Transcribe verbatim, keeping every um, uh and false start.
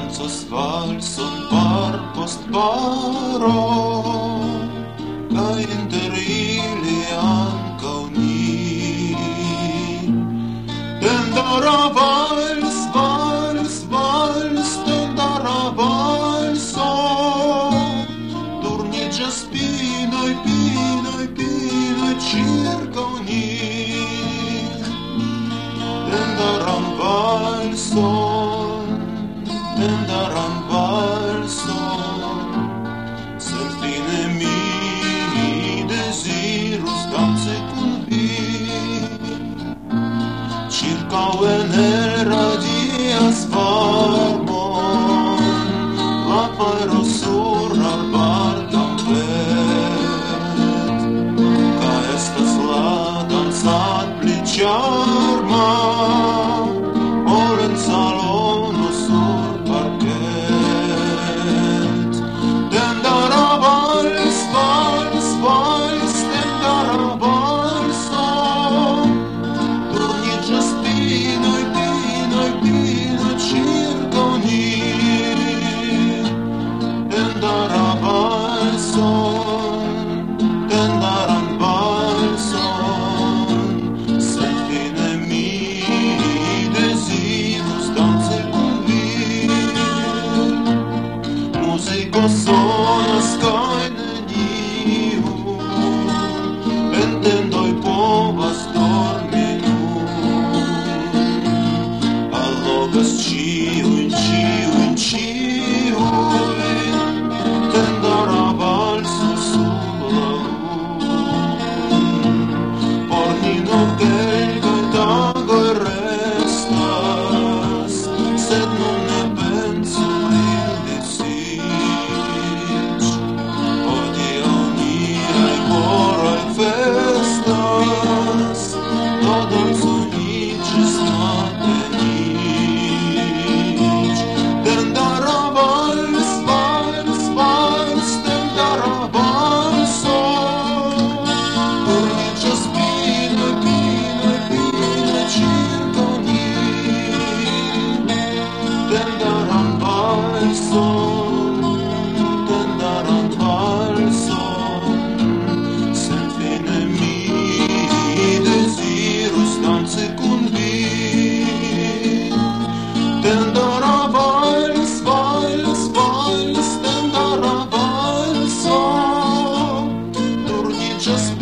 danzos valson par post paro, ca inter ili ancau ni. Tendara vals, vals, vals, tendara valso, turniĝas pinoj, pinoj, pinoj ĉirkaŭ ni. Tendaran valson, tendaran valson, sed fine mi desirus danci kun vi. Ĉirkaŭe ne radias varmon, la fajro sur arbarbarbet, kaj estas la dancad pli ĉarma. Salono sur parquet. Tendara vals, vals, vals, tendara valso, turniĝas pinoj, pinoj, pinoj ĉirkaŭ ni. Tendara valson, tendaran valson, sed fine mi sonas kaj neniu entendoj povas dormi nun. Allogas ĉiujn, ĉiujn, ĉiujn, tendara valso sub la lun. Por ni nur kelkaj tagoj restas, sed nun ne pensu festas, todos unidos matenić. Tendara vals, vals, vals, tendara valso, turniĝas pinoj, pinoj, pinoj ĉirkaŭ ni. Tendaran valson, tendaran valson, danci kun vi. Tendara vals, vals, vals, tendara valso, turniĝas